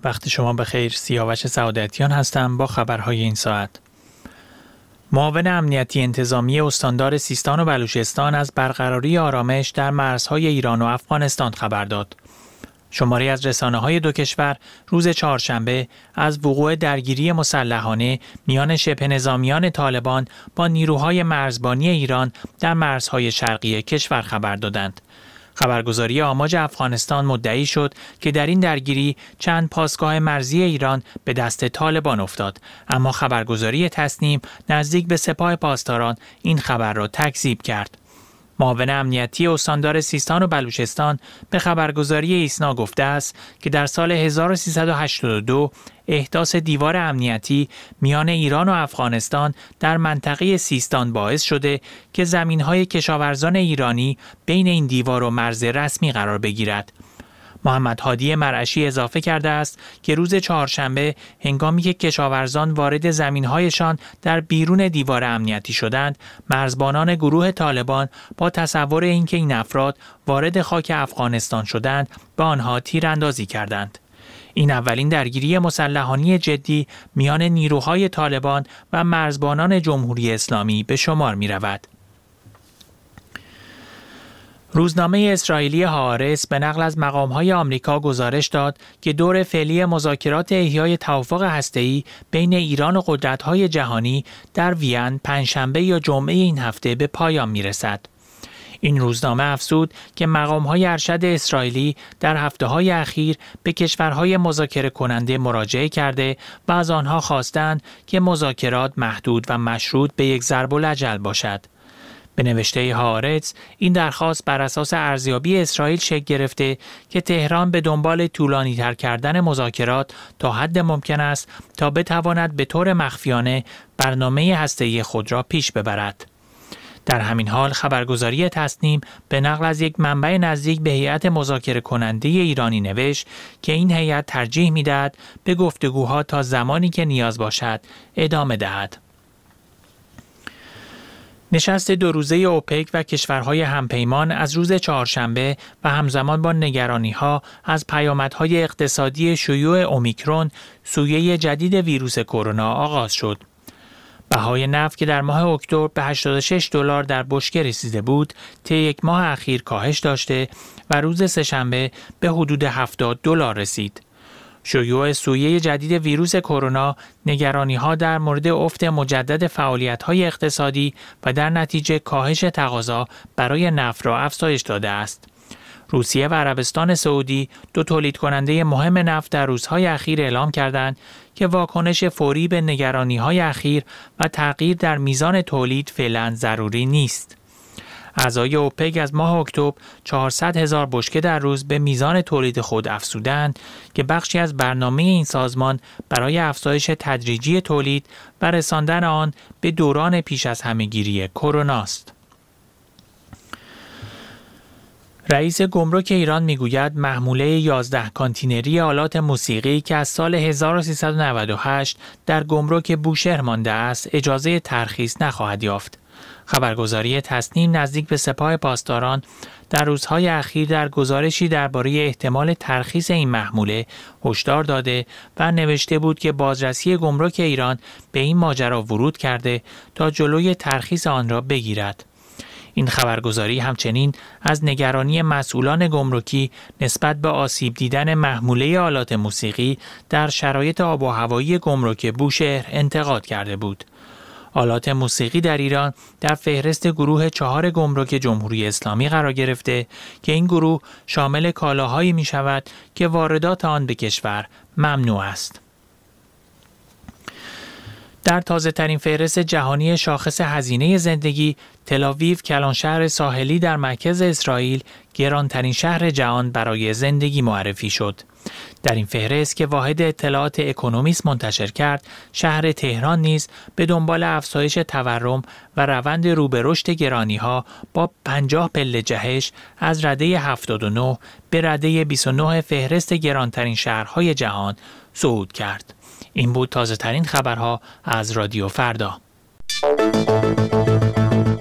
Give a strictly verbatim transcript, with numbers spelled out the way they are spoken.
وقت شما بخیر. سیاوش سعادتیان هستم با خبرهای این ساعت. معاون امنیتی انتظامی استاندار سیستان و بلوچستان از برقراری آرامش در مرزهای ایران و افغانستان خبر داد. شماری از رسانه‌های دو کشور روز چهارشنبه از وقوع درگیری مسلحانه میان شبه نظامیان طالبان با نیروهای مرزبانی ایران در مرزهای شرقی کشور خبر دادند. خبرگزاری آماج افغانستان مدعی شد که در این درگیری چند پاسگاه مرزی ایران به دست طالبان افتاد، اما خبرگزاری تسنیم نزدیک به سپاه پاسداران این خبر را تکذیب کرد. معاون امنیتی استاندار سیستان و بلوچستان به خبرگزاری ایسنا گفته است که در سال هزار و سیصد و هشتاد و دو احداث دیوار امنیتی میان ایران و افغانستان در منطقه سیستان باعث شده که زمین‌های کشاورزان ایرانی بین این دیوار و مرز رسمی قرار بگیرد. محمد هادی مرعشی اضافه کرده است که روز چهارشنبه هنگامی که کشاورزان وارد زمین‌هایشان در بیرون دیوار امنیتی شدند، مرزبانان گروه طالبان با تصور اینکه این افراد وارد خاک افغانستان شدند، به آنها تیراندازی کردند. این اولین درگیری مسلحانه جدی میان نیروهای طالبان و مرزبانان جمهوری اسلامی به شمار می رود. روزنامه اسرائیلی هآرتز به نقل از مقام‌های آمریکا گزارش داد که دور فعلی مذاکرات احیای توافق هسته‌ای بین ایران و قدرت‌های جهانی در وین پنجشنبه یا جمعه این هفته به پایان می‌رسد. این روزنامه افزود که مقام‌های ارشد اسرائیلی در هفته‌های اخیر به کشورهای مذاکره کننده مراجعه کرده و از آنها خواستند که مذاکرات محدود و مشروط به یک ضرب الاجل باشد. به نوشته هآرتز، این درخواست بر اساس ارزیابی اسرائیل شکل گرفته که تهران به دنبال طولانی‌تر کردن مذاکرات تا حد ممکن است تا بتواند به طور مخفیانه برنامه هسته‌ای خود را پیش ببرد. در همین حال خبرگزاری تسنیم به نقل از یک منبع نزدیک به هیئت مذاکره کننده ایرانی نوشت که این هیئت ترجیح می‌دهد به گفتگوها تا زمانی که نیاز باشد ادامه دهد. نشست دو روزه اوپک و کشورهای همپیمان از روز چهارشنبه و همزمان با نگرانی‌ها از پیامدهای اقتصادی شیوع اومیکرون سویه جدید ویروس کرونا آغاز شد. بهای نفت که در ماه اکتبر به هشتاد و شش دلار در بشکه رسیده بود، طی یک ماه اخیر کاهش داشته و روز سه‌شنبه به حدود هفتاد دلار رسید. شیوع سویه جدید ویروس کرونا نگرانی‌ها در مورد افت مجدد فعالیت‌های اقتصادی و در نتیجه کاهش تقاضا برای نفت را افزایش داده است. روسیه و عربستان سعودی، دو تولید کننده مهم نفت، در روزهای اخیر اعلام کردند که واکنش فوری به نگرانی‌های اخیر و تغییر در میزان تولید فعلاً ضروری نیست. اعضای اوپک از ماه اکتبر چهارصد هزار بشکه در روز به میزان تولید خود افزودند که بخشی از برنامه این سازمان برای افزایش تدریجی تولید و رساندن آن به دوران پیش از همه‌گیری کرونا است. رئیس گمرک ایران میگوید محموله یازده کانتینری آلات موسیقی که از سال هزار و سیصد و نود و هشت در گمرک بوشهر مانده است اجازه ترخیص نخواهد یافت. خبرگزاری تسنیم نزدیک به سپاه پاسداران در روزهای اخیر در گزارشی درباره احتمال ترخیص این محموله هشدار داده و نوشته بود که بازرسی گمرک ایران به این ماجرا ورود کرده تا جلوی ترخیص آن را بگیرد. این خبرگزاری همچنین از نگرانی مسئولان گمرکی نسبت به آسیب دیدن محموله آلات موسیقی در شرایط آب و هوایی گمرک بوشهر انتقاد کرده بود. آلات موسیقی در ایران در فهرست گروه چهار گمرک جمهوری اسلامی قرار گرفته که این گروه شامل کالاهایی می شود که واردات آن به کشور ممنوع است. در تازه ترین فهرست جهانی شاخص هزینه زندگی، تل‌آویو کلانشهر ساحلی در مرکز اسرائیل گرانترین شهر جهان برای زندگی معرفی شد. در این فهرست که واحد اطلاعات اکونومیست منتشر کرد، شهر تهران نیز به دنبال افزایش تورم و روند رو به رشد گرانی‌ها با پنجاه پله جهش از رده هفتاد و نه به رده بیست و نه فهرست گرانترین شهرهای جهان صعود کرد. این بود تازه ترین خبرها از رادیو فردا.